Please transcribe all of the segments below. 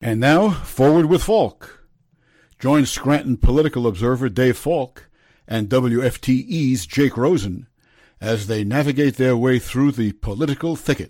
And now, Forward with Falk. Join Scranton political observer Dave Falk and WFTE's Jake Rosen as they navigate their way through the political thicket.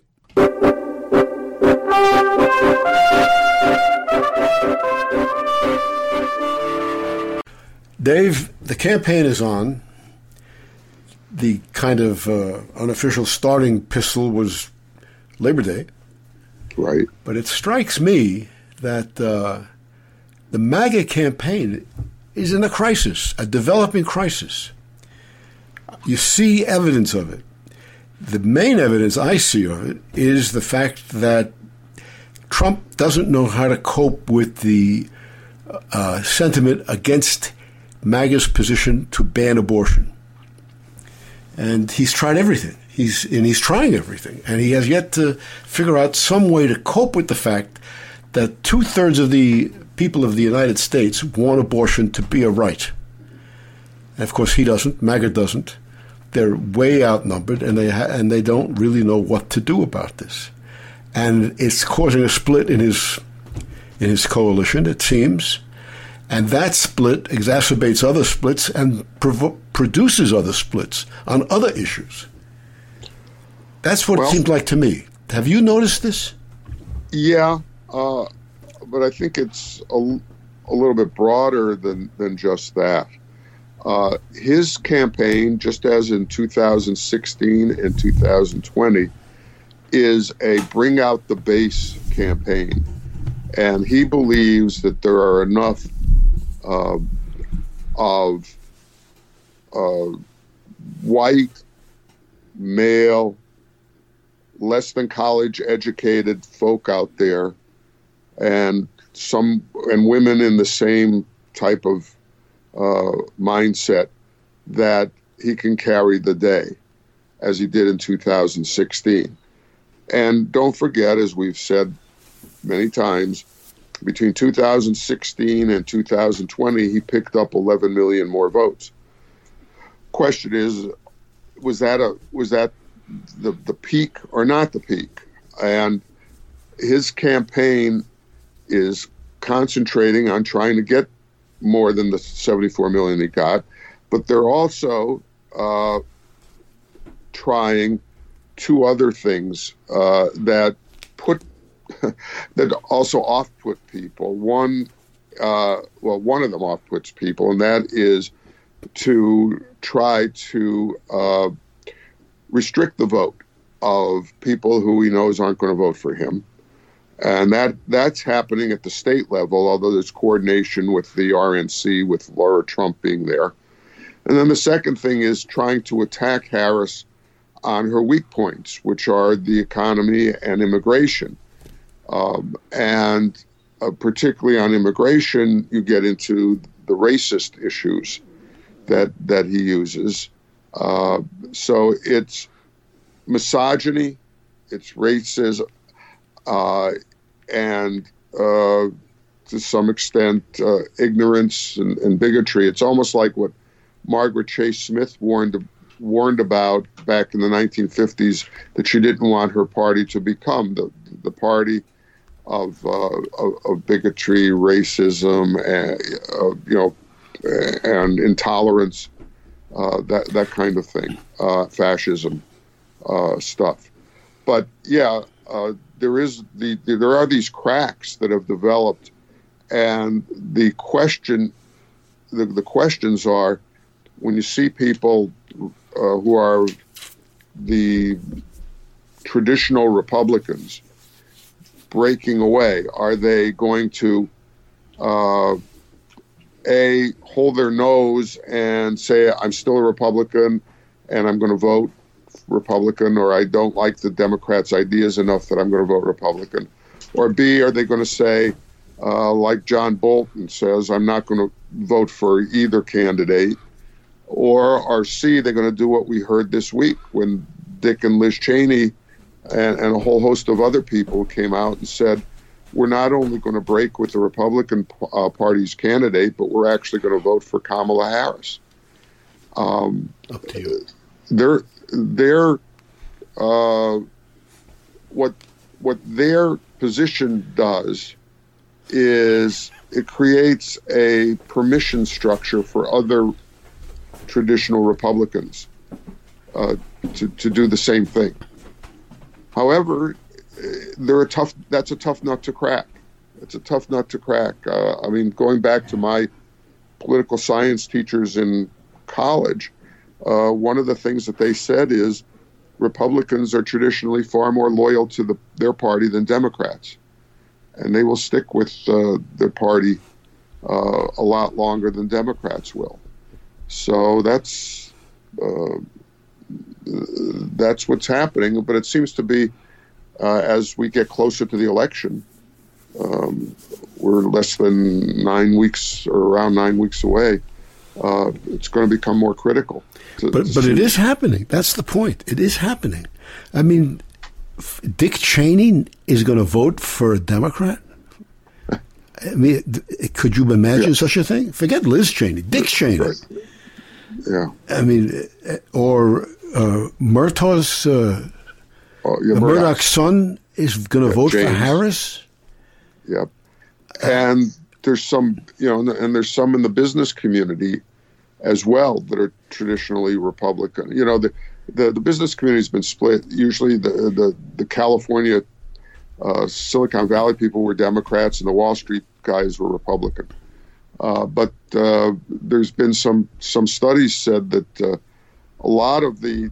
Dave, the campaign is on. The kind of unofficial starting pistol was Labor Day. Right. But it strikes me that the MAGA campaign is in a crisis, a developing crisis. You see evidence of it. The main evidence I see of it is the fact that Trump doesn't know how to cope with the sentiment against MAGA's position to ban abortion. And he's tried everything. He's trying everything. And he has yet to figure out some way to cope with the fact that 2/3 of the people of the United States want abortion to be a right. And of course, he doesn't. MAGA doesn't. They're way outnumbered, and they don't really know what to do about this. And it's causing a split in his coalition, it seems. And that split exacerbates other splits and produces other splits on other issues. That's what it seems like to me. Have you noticed this? Yeah, but I think it's a little bit broader than just that. His campaign, just as in 2016 and 2020, is a bring out the base campaign. And he believes that there are enough of white, male, less than college educated folk out there, and women in the same type of mindset, that he can carry the day, as he did in 2016. And don't forget, as we've said many times, between 2016 and 2020, he picked up 11 million more votes. Question is, was that the peak or not the peak? And his campaign is concentrating on trying to get more than the 74 million he got, but they're also trying two other things that also off-put people. One of them off-puts people, and that is to try to restrict the vote of people who he knows aren't going to vote for him. And that's happening at the state level, although there's coordination with the RNC, with Laura Trump being there. And then the second thing is trying to attack Harris on her weak points, which are the economy and immigration. And particularly on immigration, you get into the racist issues that he uses. So it's misogyny, it's racism, and to some extent ignorance and bigotry. It's almost like what Margaret Chase Smith warned about back in the 1950s, that she didn't want her party to become the party of bigotry, racism, and intolerance, that kind of thing, fascism stuff. But yeah, there are these cracks that have developed, and the questions are, when you see people who are the traditional Republicans breaking away, are they going to hold their nose and say, I'm still a Republican and I'm going to vote Republican, or I don't like the Democrats' ideas enough that I'm going to vote Republican? Or B, are they going to say, like John Bolton says, I'm not going to vote for either candidate? Or C, they're going to do what we heard this week when Dick and Liz Cheney and a whole host of other people came out and said, we're not only going to break with the Republican Party's candidate, but we're actually going to vote for Kamala Harris. Up to you. What their position does is it creates a permission structure for other traditional Republicans to do the same thing. However, that's a tough nut to crack. It's a tough nut to crack. I mean, going back to my political science teachers in college, one of the things that they said is Republicans are traditionally far more loyal to their party than Democrats. And they will stick with their party a lot longer than Democrats will. So that's what's happening. But it seems to be, as we get closer to the election, we're less than 9 weeks or around 9 weeks away. It's going to become more critical. But it is happening. That's the point. It is happening. I mean, Dick Cheney is going to vote for a Democrat? I mean, could you imagine such a thing? Forget Liz Cheney. Dick Cheney. Right. Yeah. I mean, or Murtaugh's, Murdoch's son is going to vote James. for Harris? Yep. And there's some, and there's some in the business community as well that are traditionally Republican. The business community has been split. Usually the California Silicon Valley people were Democrats and the Wall Street guys were Republican. But there's been some studies said that a lot of the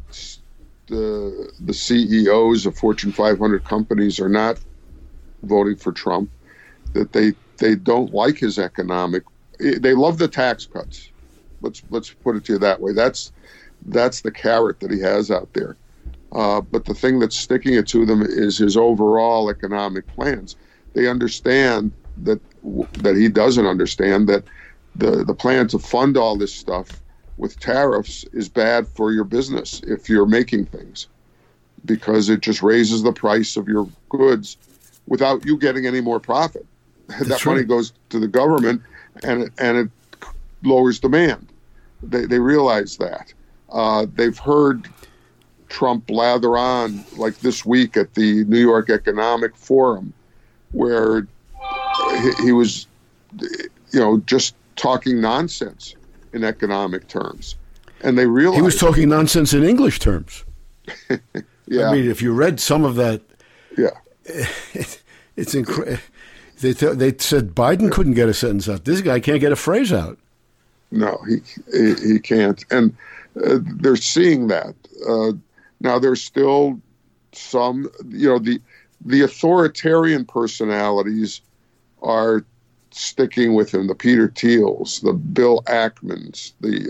CEOs of Fortune 500 companies are not voting for Trump, that they don't like his economic. They love the tax cuts. Let's put it to you that way. That's the carrot that he has out there. But the thing that's sticking it to them is his overall economic plans. They understand that he doesn't understand that the plan to fund all this stuff with tariffs is bad for your business if you're making things, because it just raises the price of your goods without you getting any more profit. That money goes to the government and it lowers demand. They realize that. They've heard Trump blather on, like this week at the New York Economic Forum, where he was, just talking nonsense in economic terms. And they realized... He was talking nonsense in English terms. Yeah. I mean, if you read some of that... Yeah. It's incredible. They said Biden couldn't get a sentence out. This guy can't get a phrase out. No, he can't. And they're seeing that. Now, there's still some, the authoritarian personalities are sticking with him, the Peter Thiels, the Bill Ackmans,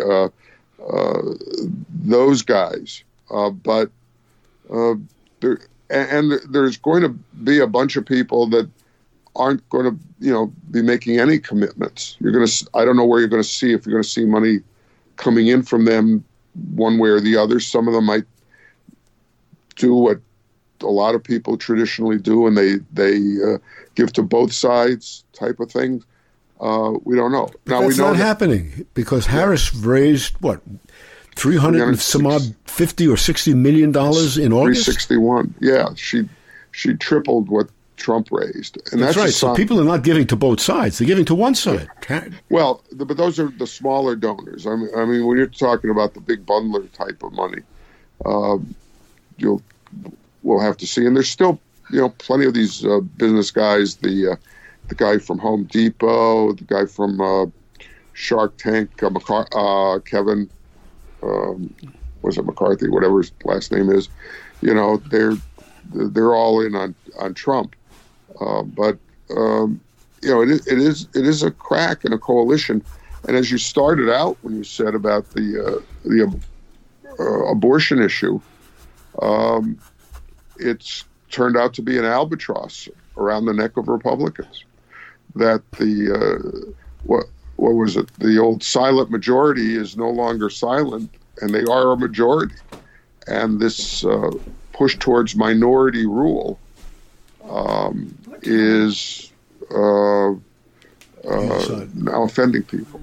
those guys. But there's going to be a bunch of people that aren't going to, be making any commitments. I don't know where you're going to see, if you're going to see money coming in from them one way or the other. Some of them might do what a lot of people traditionally do, and they give to both sides type of thing. We don't know. Now, that's not happening because Harris raised, what, 300 and some odd $50 or $60 million in August? 361. Yeah, she tripled what Trump raised. And that's right. So people are not giving to both sides. They're giving to one side. Well, but those are the smaller donors. I mean, when you're talking about the big bundler type of money, we'll have to see. And there's still, plenty of these business guys, the guy from Home Depot, the guy from Shark Tank, Kevin, was it McCarthy, whatever his last name is, they're all in on Trump. But it is a crack in a coalition. And as you started out when you said about the abortion issue, it's turned out to be an albatross around the neck of Republicans. That what was it? The old silent majority is no longer silent, and they are a majority. And this push towards minority rule is now offending people.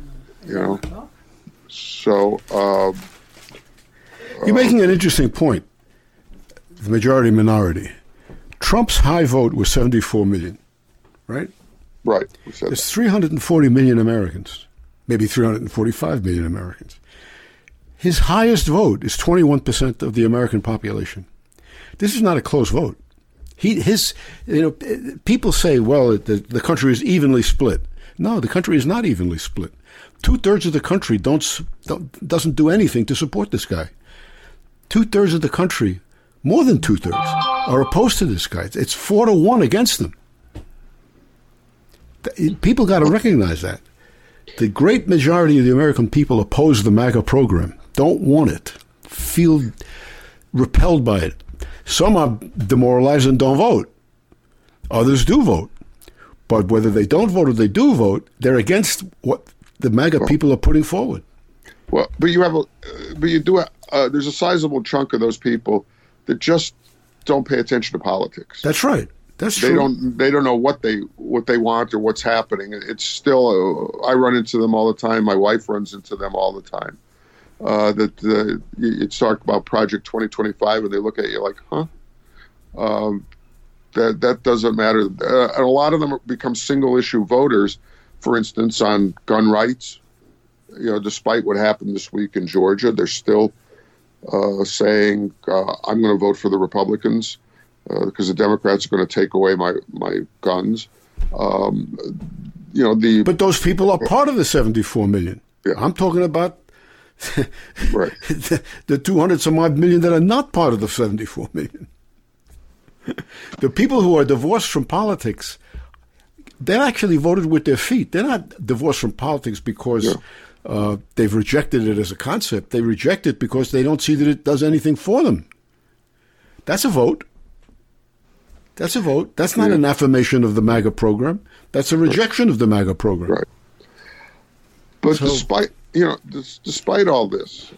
So you're making an interesting point. The majority minority. Trump's high vote was 74 million, right? Right. We said There's 340 million Americans, maybe 345 million Americans. His highest vote is 21% of the American population. This is not a close vote. People say, well, the country is evenly split. No, the country is not evenly split. 2/3 of the country doesn't do anything to support this guy. 2/3 of the country, more than 2/3, are opposed to this guy. It's 4-1 against them. People got to recognize that. The great majority of the American people oppose the MAGA program, don't want it, feel repelled by it. Some are demoralized and don't vote. Others do vote. But whether they don't vote or they do vote, they're against what the MAGA people are putting forward. Well, there's a sizable chunk of those people that just don't pay attention to politics. That's right. That's true. They don't know what they want or what's happening. It's still I run into them all the time. My wife runs into them all the time. You talk about Project 2025, and they look at you like, huh? That doesn't matter. And a lot of them become single issue voters, for instance, on gun rights. Despite what happened this week in Georgia, they're still saying, I'm going to vote for the Republicans because the Democrats are going to take away my guns. But those people are part of the 74 million. Yeah. I'm talking about right. the 200 some odd million that are not part of the 74 million. The people who are divorced from politics, they actually voted with their feet. They're not divorced from politics because they've rejected it as a concept. They reject it because they don't see that it does anything for them. That's a vote. That's a vote. That's not an affirmation of the MAGA program. That's a rejection of the MAGA program. Right. But despite all this,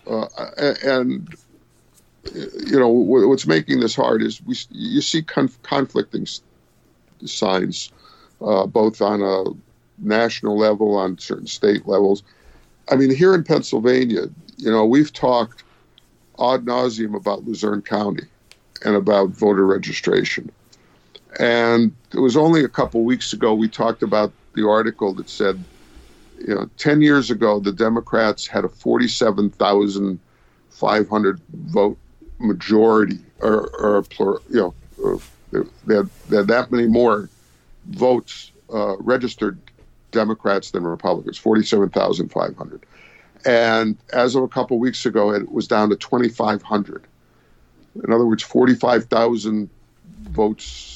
what's making this hard is you see conflicting signs, both on a national level, on certain state levels. I mean, here in Pennsylvania, we've talked ad nauseum about Luzerne County and about voter registration. And it was only a couple weeks ago we talked about the article that said, 10 years ago, the Democrats had a 47,500 vote majority, they had that many more votes, registered Democrats than Republicans, 47,500. And as of a couple weeks ago, it was down to 2,500. In other words, 45,000 votes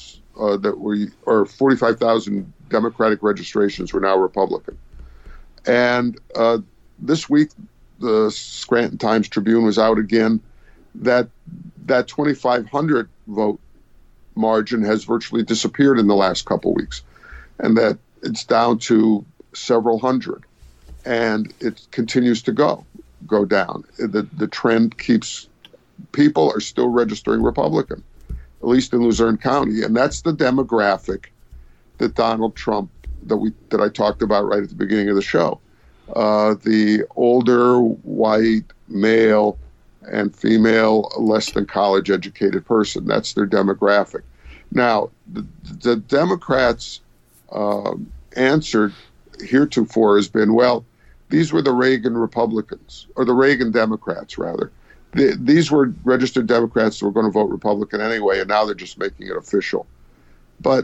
45,000 Democratic registrations were now Republican. And this week, the Scranton Times-Tribune was out again that 2,500 vote margin has virtually disappeared in the last couple weeks, and that it's down to several hundred, and it continues to go down. The trend keeps, people are still registering Republican, at least in Luzerne County, and that's the demographic that Donald Trump, that I talked about right at the beginning of the show. The older, white, male, and female, less than college educated person. That's their demographic. Now, the Democrats' answer heretofore has been, well, these were the Reagan Republicans, or the Reagan Democrats, rather. These were registered Democrats that were going to vote Republican anyway, and now they're just making it official. But,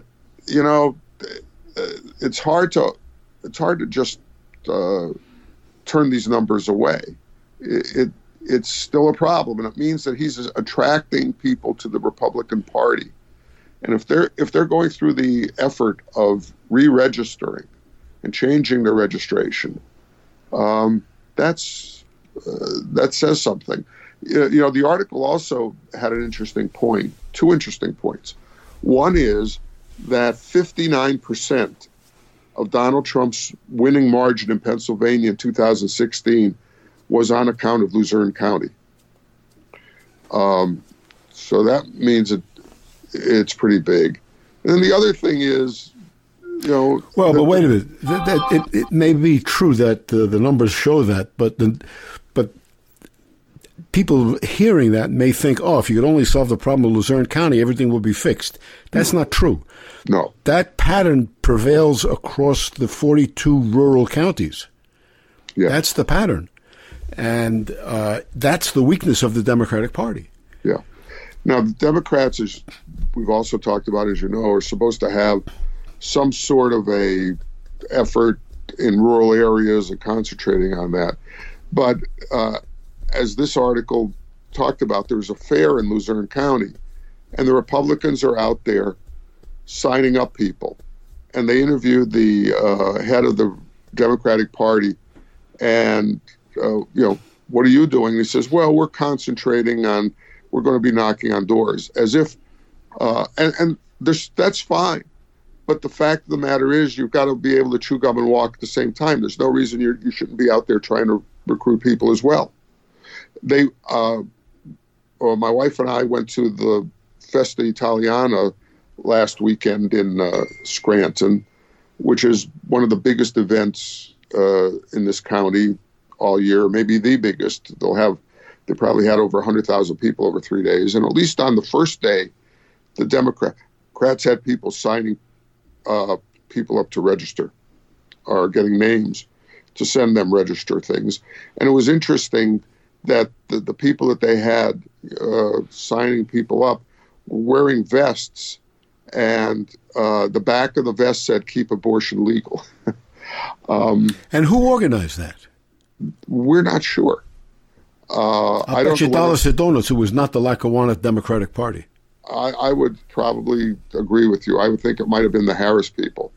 it's hard to just turn these numbers away. It's still a problem, and it means that he's attracting people to the Republican Party. And if they're going through the effort of re-registering and changing their registration, that says something. The article also had an interesting point, two interesting points. One is that 59% of Donald Trump's winning margin in Pennsylvania in 2016 was on account of Luzerne County. So that means it's pretty big. And then the other thing is, but wait a minute. It may be true that the numbers show that, but people hearing that may think, oh, if you could only solve the problem of Luzerne County, everything will be fixed. That's not true. No. That pattern prevails across the 42 rural counties. Yeah. That's the pattern. And that's the weakness of the Democratic Party. Yeah. Now, the Democrats, as we've also talked about, as you know, are supposed to have some sort of a effort in rural areas and concentrating on that. But as this article talked about, there's a fair in Luzerne County, and the Republicans are out there signing up people. And they interviewed the head of the Democratic Party, and, what are you doing? And he says, well, we're concentrating on, we're going to be knocking on doors, as if, that's fine. But the fact of the matter is, you've got to be able to chew gum and walk at the same time. There's no reason you shouldn't be out there trying to recruit people as well. My wife and I went to the Festa Italiana last weekend in Scranton, which is one of the biggest events in this county all year, maybe the biggest. They probably had over 100,000 people over 3 days. And at least on the first day, the Democrats had people signing people up to register or getting names to send them register things. And it was interesting that the people that they had signing people up were wearing vests, and the back of the vest said, "Keep abortion legal." And who organized that? We're not sure. I bet you dollars to donuts it was not the Lackawanna Democratic Party. I would probably agree with you. I would think it might have been the Harris people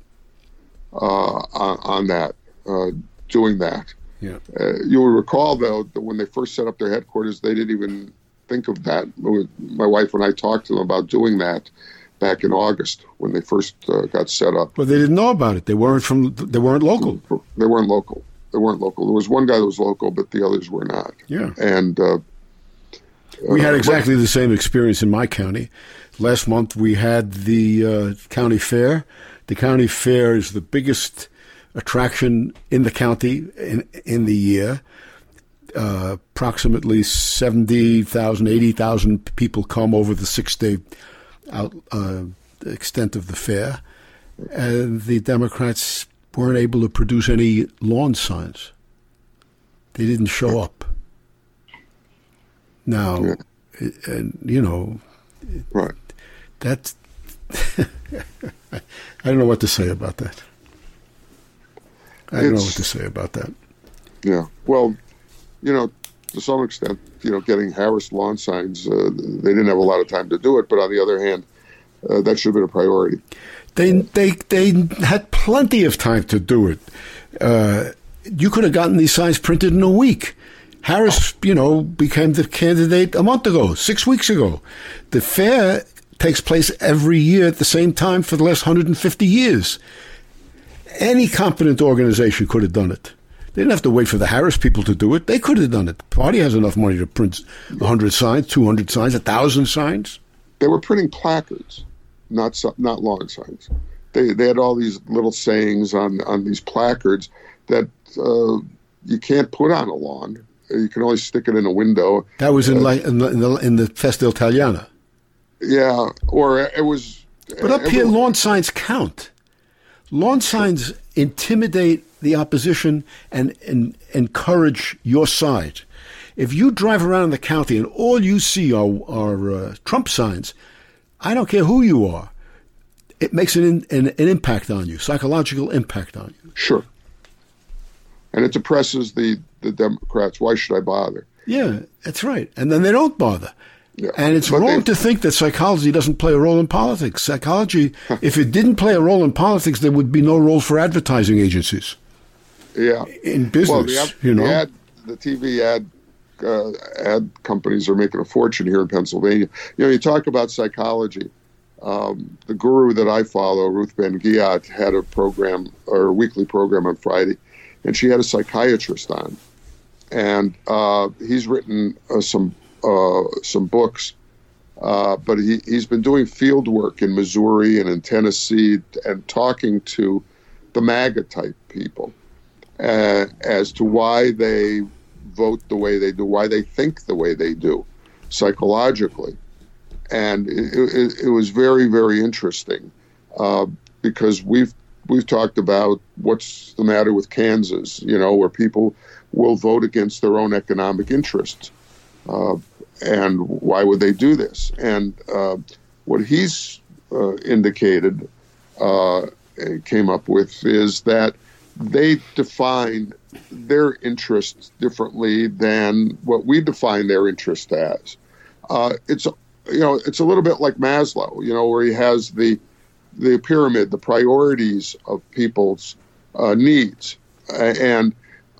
on that, doing that. Yeah. You will recall, though, that when they first set up their headquarters, they didn't even think of that. My wife and I talked to them about doing that back in August when they first got set up. Well, they didn't know about it. They weren't local. They weren't local. There was one guy that was local, but the others were not. Yeah. And we had exactly the same experience in my county. Last month we had the county fair. The county fair is the biggest attraction in the county in the year. Approximately 70,000, 80,000 people come over the 6-day extent of the fair. And the Democrats weren't able to produce any lawn signs. They didn't show up. Now, right. That's I don't know what to say about that. I don't know what to say about that. Yeah. Well, to some extent, getting Harris lawn signs, they didn't have a lot of time to do it. But on the other hand, that should have been a priority. They had plenty of time to do it. You could have gotten these signs printed in a week. Harris, became the candidate a month ago, 6 weeks ago. The fair takes place every year at the same time for the last 150 years. Any competent organization could have done it. They didn't have to wait for the Harris people to do it. They could have done it. The party has enough money to print 100 signs, 200 signs, 1,000 signs. They were printing placards, not lawn signs. They had all these little sayings on these placards that you can't put on a lawn. You can only stick it in a window. That was in the Festa Italiana. Yeah, or it was. But up here, lawn signs count. Lawn signs intimidate the opposition and encourage your side. If you drive around in the county and all you see are Trump signs, I don't care who you are, it makes an impact on you, psychological impact on you. Sure. And it depresses the Democrats. Why should I bother? Yeah, that's right. And then they don't bother. Yeah. And it's wrong to think that psychology doesn't play a role in politics. Psychology, if it didn't play a role in politics, there would be no role for advertising agencies. Yeah. In business, the TV ad companies are making a fortune here in Pennsylvania. You talk about psychology. The guru that I follow, Ruth Ben-Ghiat, had a program, or a weekly program on Friday, and she had a psychiatrist on. And he's written some books, but he's been doing field work in Missouri and in Tennessee and talking to the MAGA type people as to why they vote the way they do, why they think the way they do, psychologically. And it was very, very interesting because we've talked about what's the matter with Kansas, where people will vote against their own economic interests. And why would they do this? And what he's indicated, came up with, is that they define their interests differently than what we define their interest as. It's a little bit like Maslow, where he has the pyramid, the priorities of people's needs, and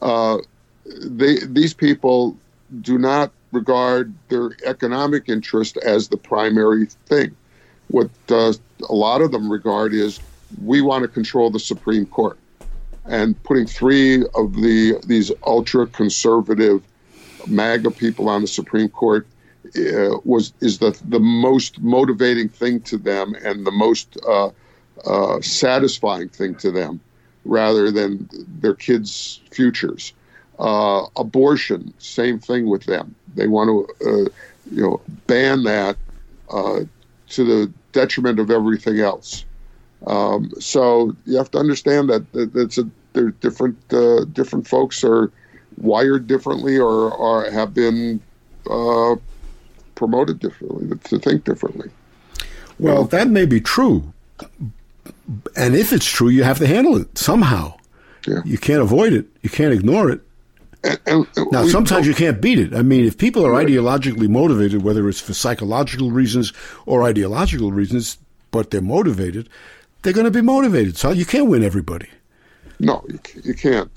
these people do not regard their economic interest as the primary thing. What a lot of them regard is, we want to control the Supreme Court. And putting three of these ultra-conservative MAGA people on the Supreme Court is the most motivating thing to them and the most satisfying thing to them, rather than their kids' futures. Abortion, same thing with them. They want to ban that to the detriment of everything else. So you have to understand that they're different folks are wired differently or have been promoted differently, to think differently. Well, that may be true. And if it's true, you have to handle it somehow. Yeah. You can't avoid it. You can't ignore it. Now, sometimes you can't beat it. I mean, if people are ideologically motivated, whether it's for psychological reasons or ideological reasons, but they're motivated, they're going to be motivated. So you can't win everybody. No, you can't.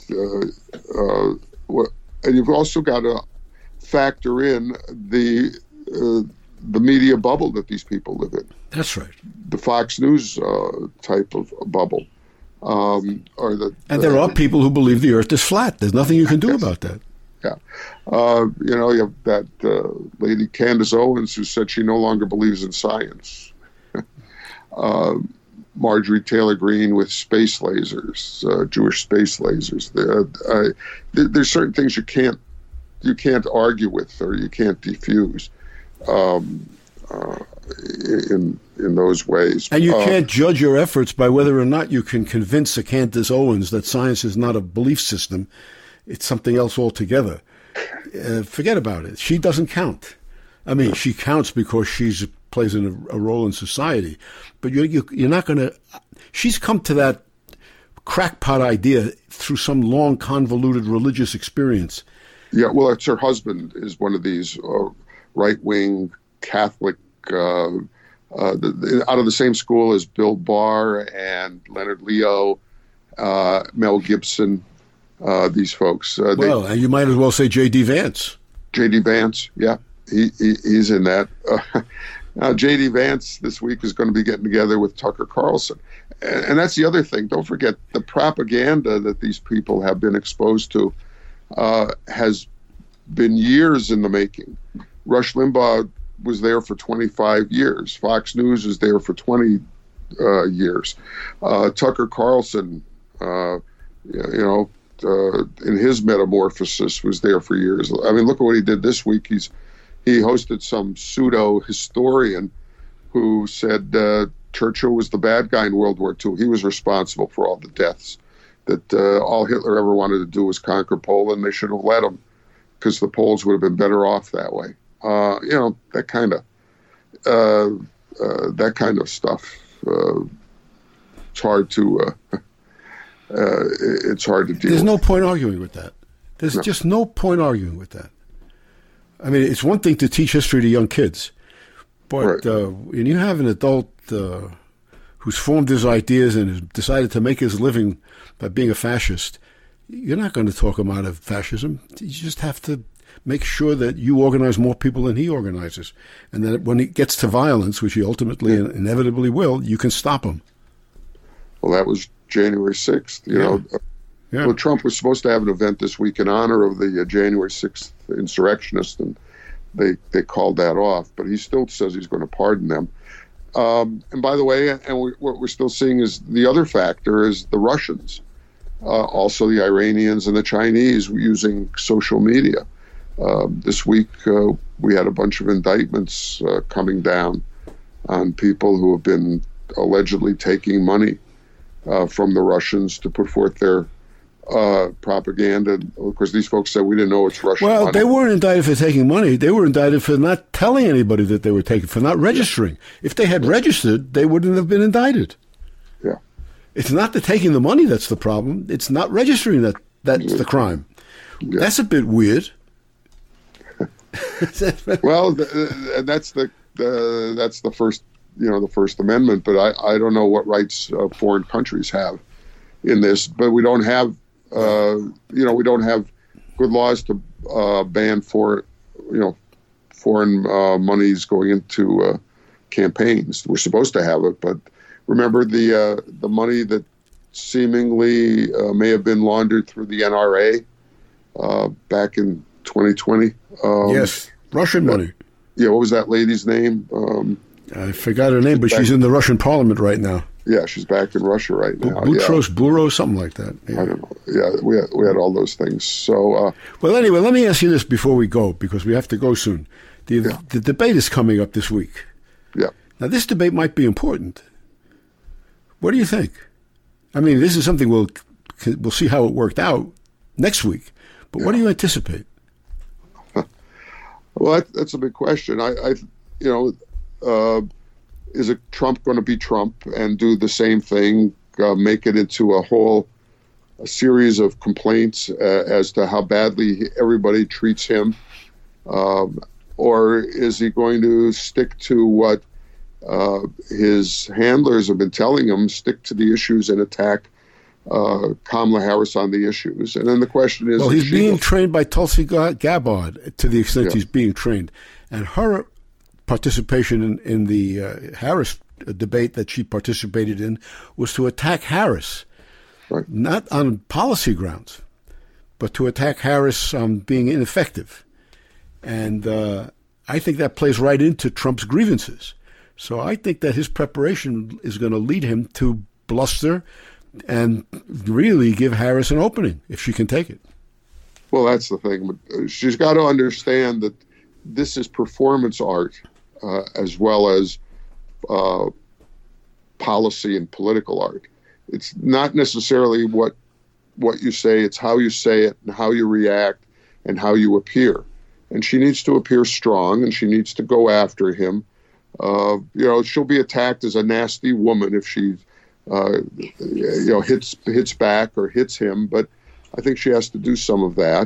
And you've also got to factor in the media bubble that these people live in. That's right. The Fox News type of bubble. And there are people who believe the earth is flat. There's nothing you can do about that. Yeah. You have that lady Candace Owens who said she no longer believes in science. Marjorie Taylor Greene with space lasers, Jewish space lasers. There's certain things you can't argue with or you can't defuse in those ways. And you can't judge your efforts by whether or not you can convince a Candace Owens that science is not a belief system. It's something else altogether. Forget about it. She doesn't count. I mean, she counts because she plays a role in society. But you're not going to... She's come to that crackpot idea through some long, convoluted religious experience. Yeah, well, it's her husband is one of these right-wing Catholic... out of the same school as Bill Barr and Leonard Leo, Mel Gibson, these folks. And you might as well say J.D. Vance. J.D. Vance, yeah, he's in that. Now, J.D. Vance this week is going to be getting together with Tucker Carlson. And that's the other thing. Don't forget, the propaganda that these people have been exposed to has been years in the making. Rush Limbaugh was there for 25 years. Fox News is there for 20 years. Tucker Carlson, in his metamorphosis, was there for years. I mean, look at what he did this week. He hosted some pseudo-historian who said Churchill was the bad guy in World War II. He was responsible for all the deaths, that all Hitler ever wanted to do was conquer Poland. They should have let him because the Poles would have been better off that way. That kind of stuff. It's hard to deal. There's no point arguing with that. There's just no point arguing with that. I mean, it's one thing to teach history to young kids, but when you have an adult who's formed his ideas and has decided to make his living by being a fascist, you're not going to talk him out of fascism. You just have to make sure that you organize more people than he organizes. And that when it gets to violence, which he ultimately and inevitably will, you can stop him. Well, that was January 6th. Well, Trump was supposed to have an event this week in honor of the January 6th insurrectionists, and they called that off. But he still says he's going to pardon them. And by the way, what we're still seeing is the other factor is the Russians. also the Iranians and the Chinese using social media. This week, we had a bunch of indictments coming down on people who have been allegedly taking money from the Russians to put forth their propaganda. Of course, these folks said we didn't know it's Russian money. They weren't indicted for taking money. They were indicted for not telling anybody that they were taking, for not registering. If they had registered, they wouldn't have been indicted. Yeah. It's not the taking the money that's the problem. It's not registering that's the crime. Yeah. That's a bit weird. Well, that's the first, the First Amendment. But I don't know what rights foreign countries have in this. But we don't have, we don't have good laws to ban foreign monies going into campaigns. We're supposed to have it, but remember the money that seemingly may have been laundered through the NRA back in 2020. Yes, Russian money. Yeah, what was that lady's name? I forgot her name, but she's in the Russian parliament right now. Yeah, she's back in Russia right now. Boutros Bourou, something like that. Yeah. I don't know. Yeah, we had all those things. So, well, anyway, let me ask you this before we go, because we have to go soon. The debate is coming up this week. Yeah. Now, this debate might be important. What do you think? I mean, this is something we'll see how it worked out next week. But what do you anticipate? Well, that's a big question. Is it Trump going to be Trump and do the same thing, make it into a series of complaints as to how badly everybody treats him? Or is he going to stick to what his handlers have been telling him, stick to the issues and attack Kamala Harris on the issues? And then the question is... Well, he's being trained by Tulsi Gabbard to the extent he's being trained. And her participation in the Harris debate that she participated in was to attack Harris, right, not on policy grounds, but to attack Harris on being ineffective. And I think that plays right into Trump's grievances. So I think that his preparation is going to lead him to bluster and really give Harris an opening if she can take it. Well, that's the thing. She's got to understand that this is performance art as well as policy and political art. It's not necessarily what you say, it's how you say it and how you react and how you appear. And she needs to appear strong, and she needs to go after him. She'll be attacked as a nasty woman if she hits back or hits him, but I think she has to do some of that.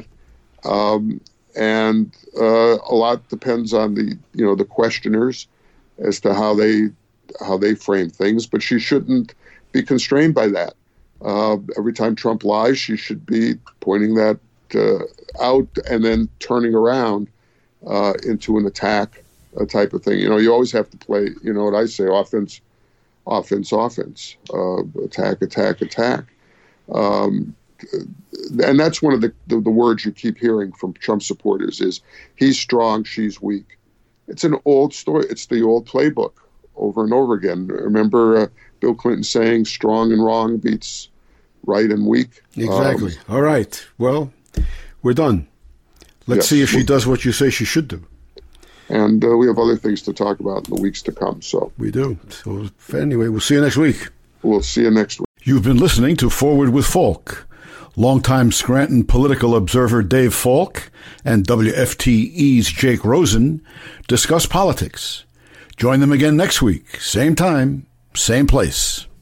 And a lot depends on the questioners as to how they frame things, but she shouldn't be constrained by that. Every time Trump lies, she should be pointing that out and then turning around into an attack type of thing. You always have to play, what I say, offense, attack. And that's one of the words you keep hearing from Trump supporters is he's strong, she's weak. It's an old story. It's the old playbook over and over again. Remember Bill Clinton saying strong and wrong beats right and weak? Exactly. All right. Well, we're done. Let's see if she does what you say she should do. And we have other things to talk about in the weeks to come. So we do. So anyway, we'll see you next week. We'll see you next week. You've been listening to Forward with Falk. Longtime Scranton political observer Dave Falk and WFTE's Jake Rosen discuss politics. Join them again next week, same time, same place.